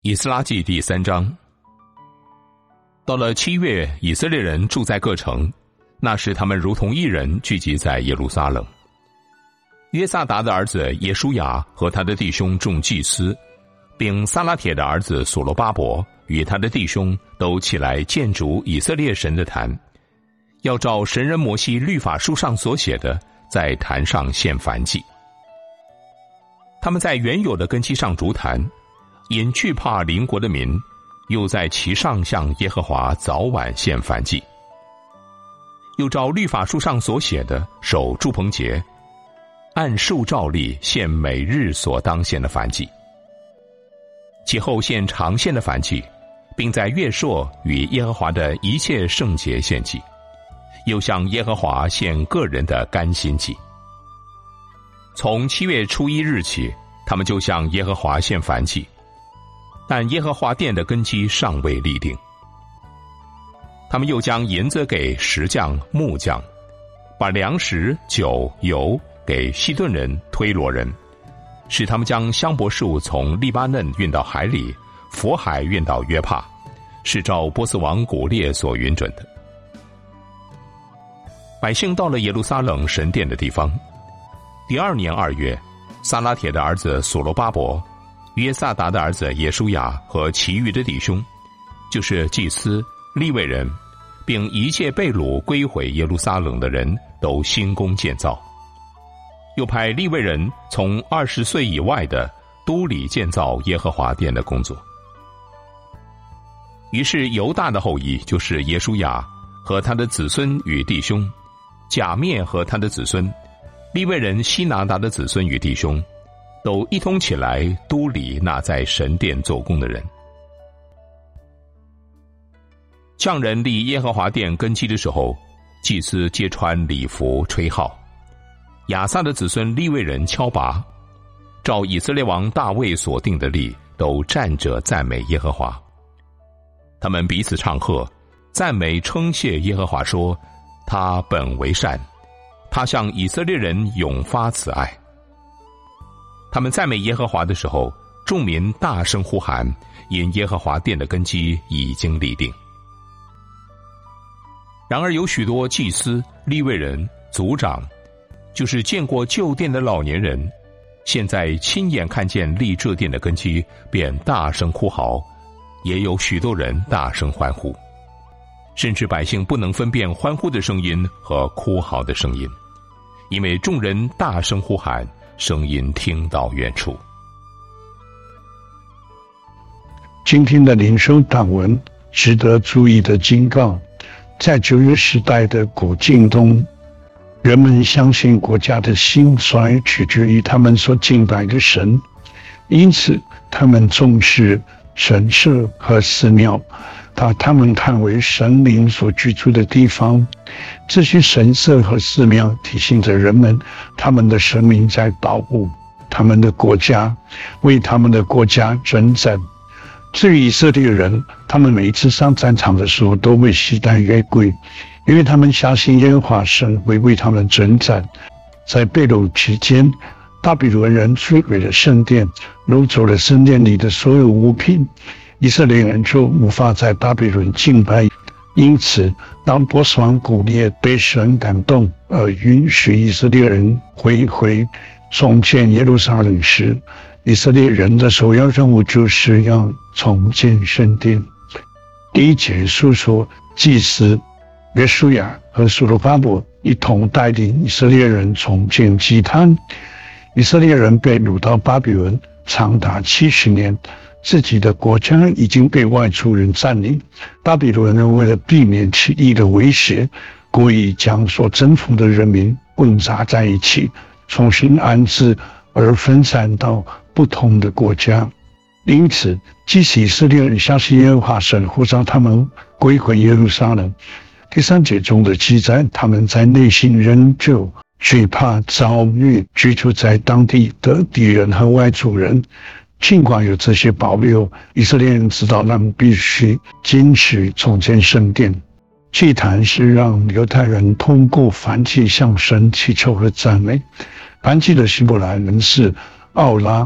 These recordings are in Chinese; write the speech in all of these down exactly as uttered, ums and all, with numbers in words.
以斯拉记第三章。到了七月，以色列人住在各城，那时他们如同一人聚集在耶路撒冷。约萨达的儿子耶书亚和他的弟兄众祭司，并撒拉铁的儿子所罗巴伯与他的弟兄都起来建筑以色列神的坛，要照神人摩西律法书上所写的，在坛上献燔祭。他们在原有的根基上筑坛，因惧怕邻国的民，又在其上向耶和华早晚献燔祭。又照律法书上所写的，守住棚节，按数照例献每日所当献的燔祭。其后献常献的燔祭，并在月朔与耶和华的一切圣节献祭，又向耶和华献个人的甘心祭。从七月初一日起，他们就向耶和华献燔祭，但耶和华殿的根基尚未立定。他们又将银子给石匠、木匠，把粮食、酒、油给西顿人、推罗人，使他们将香柏树从利巴嫩运到海里，佛海运到约帕，是照波斯王古列所允准的。百姓到了耶路撒冷神殿的地方。第二年二月，撒拉铁的儿子所罗巴伯、约萨达的儿子耶书亚和其余的弟兄，就是祭司、利未人，并一切被掳归回耶路撒冷的人，都兴工建造。又派利未人从二十岁以外的都里建造耶和华殿的工作。于是犹大的后裔，就是耶书亚和他的子孙与弟兄，甲灭和他的子孙，利未人希拿达的子孙与弟兄，都一同起来都理那在神殿做工的人。匠人立耶和华殿根基的时候，祭司皆穿礼服吹号，亚萨的子孙利未人敲拔，照以色列王大卫所定的例，都站着赞美耶和华。他们彼此唱和，赞美称谢耶和华，说：他本为善，他向以色列人永发慈爱。他们赞美耶和华的时候，众民大声呼喊，因耶和华殿的根基已经立定。然而有许多祭司、利未人、族长，就是见过旧殿的老年人，现在亲眼看见立这殿的根基，便大声哭嚎，也有许多人大声欢呼，甚至百姓不能分辨欢呼的声音和哭嚎的声音，因为众人大声呼喊，声音听到远处。 今天的领袖党文值得注意的警告，在旧约时代的古近东，人们相信国家的兴衰取决于他们所敬拜的神，因此他们重视神社和寺庙，把他们看为神灵所居住的地方。这些神社和寺庙提醒着人们，他们的神明在保护他们的国家，为他们的国家征战。至于以色列人，他们每一次上战场的时候都会携带约柜，因为他们相信耶和华神会为他们征战。在被掳期间，巴比伦人摧毁了圣殿，掳走了圣殿里的所有物品，以色列人就无法在巴比伦敬拜。因此，当波斯王古列被神感动而允许以色列人回回重建耶路撒冷时，以色列人的首要任务就是要重建圣殿。第一节述说，祭司约书亚和所罗巴伯一同带领以色列人重建祭坛。以色列人被掳到巴比伦长达七十年，自己的国家已经被外族人占领。巴比伦人为了避免起义的威胁，故意将所征服的人民混杂在一起，重新安置而分散到不同的国家。因此，即使以色列人相信耶和华神呼召他们归回耶路撒冷，第三节中的记载，他们在内心仍旧惧怕遭遇居住在当地的敌人和外族人。尽管有这些保留，以色列人知道他们必须坚持重建圣殿。祭坛是让犹太人通过燔祭向神祈求和赞美。燔祭的希伯来文是奥拉，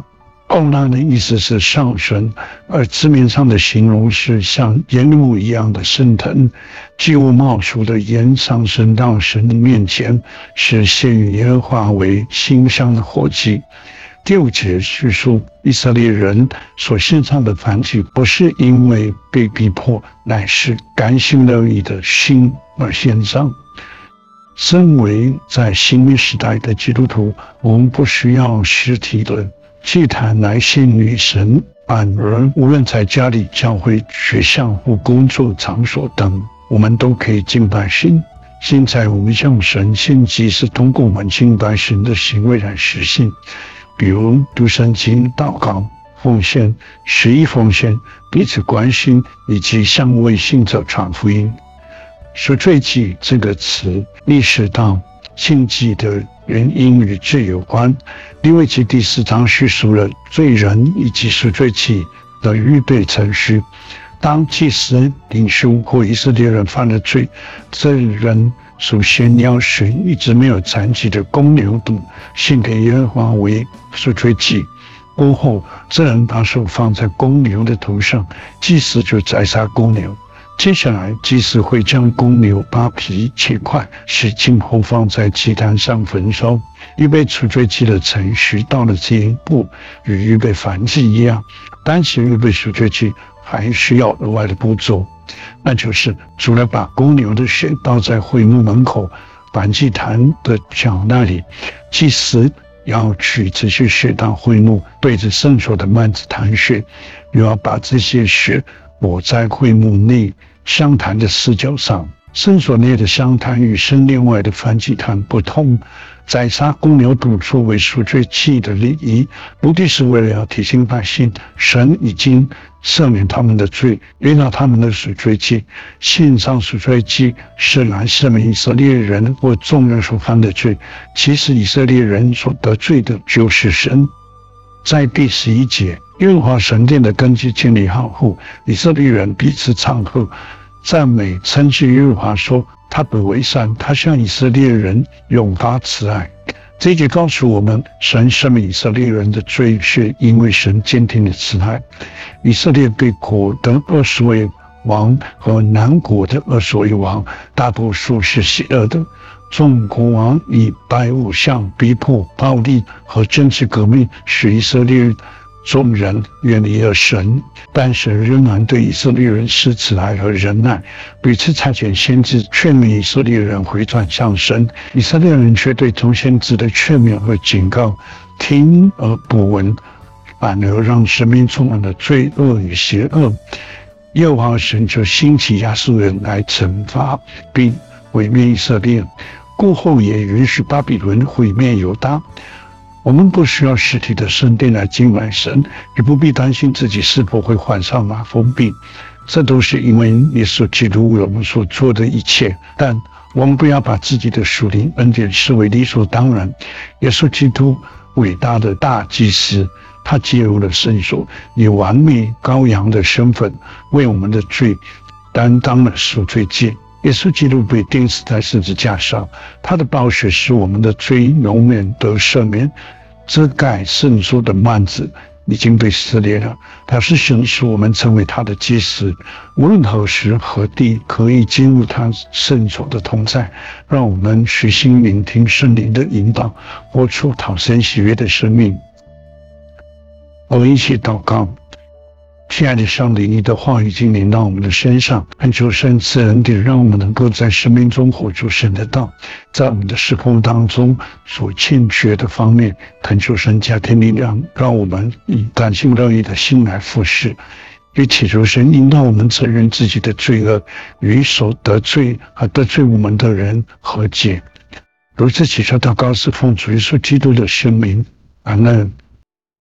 欧拉的意思是上升，而字面上的形容是像烟雾一样的升腾，祭物冒出的烟上升到神的面前，是献与耶和华为馨香的火祭。第五节叙述以色列人所献上的燔祭，不是因为被逼迫，乃是甘心乐意的心而献上。身为在新约时代的基督徒，我们不需要实体的祭坛来献于神，反而无论在家里、教会、学校或工作场所等，我们都可以敬拜神。现在我们向神献祭是通过我们敬拜神的行为来实现，比如读圣经、祷告、奉献、十一奉献、彼此关心，以及向未信者传福音。赎罪祭这个词历史到献祭的原因与罪有关。利未记第四章叙述了罪人以及赎罪祭的预备程序。当祭司、领袖或以色列人犯了罪，这人首先要选一只没有残疾的公牛犊献给耶和华为赎罪祭。过后，这人把手放在公牛的头上，祭司就宰杀公牛。接下来，祭司会将公牛把皮切块，洗净后放在祭坛上焚烧。预备赎罪祭的程序到了这一步，与预备燔祭一样，但是预备赎罪祭还需要额外的步骤，那就是除了把公牛的血倒在会幕门口燔祭坛的角那里，祭司要取这些血到会幕，对着圣所的幔子弹血，又要把这些血抹在会幕内香坛的四角上。圣所内的香坛与圣殿外的燔祭坛不同，宰杀公牛犊作为赎罪祭的礼仪，目的是为了要提醒百姓，神已经赦免他们的罪，原谅他们的赎罪祭。献上赎罪祭是来赦免以色列人或众人所犯的罪，其实以色列人所得罪的就是神。在第十一节，耶和华神殿的根基建立好后，以色列人彼此唱和赞美称谢耶和华，说他本为善，他向以色列人永发慈爱。这一节告诉我们，神赦免以色列人的罪，是因为神坚定的慈爱。以色列对国的二十位王和南国的二十位王，大多数是邪恶的。众国王以拜偶像、逼迫、暴力和政治革命，使以色列众人远离了神，但神仍然对以色列人施慈爱和忍耐，屡次差遣先知劝勉以色列人回转向神。以色列人却对众先知的劝勉和警告听而不闻，反而让生命充满了罪恶与邪恶。耶和华神就兴起亚述人来惩罚并毁灭以色列，过后也允许巴比伦毁灭犹大。我们不需要实体的圣殿来敬拜神，也不必担心自己是否会患上麻风病，这都是因为耶稣基督为我们所做的一切。但我们不要把自己的属灵恩典视为理所当然。耶稣基督伟大的大祭司，他介入了圣所，以完美羔羊的身份为我们的罪担当了赎罪祭。耶稣基督被钉死在十字架上，他的宝血使我们的罪永远得赦免。遮盖圣所的幔子已经被撕裂了，表示神使我们成为他的祭司，无论何时何地可以进入他圣所的同在。让我们虚心聆听圣灵的引导，活出讨神喜悦的生命。我们一起祷告。亲爱的上帝，你的话已经临到我们的身上，恳求神赐恩典，让我们能够在生命中活出神的道，在我们的侍奉当中所欠缺的方面，恳求神加添力量，让我们以甘心乐意的心来服侍，也祈求神引导我们承认自己的罪恶，与所得罪和得罪我们的人和解。如此祈求祷告是奉主耶稣基督的圣名，阿们。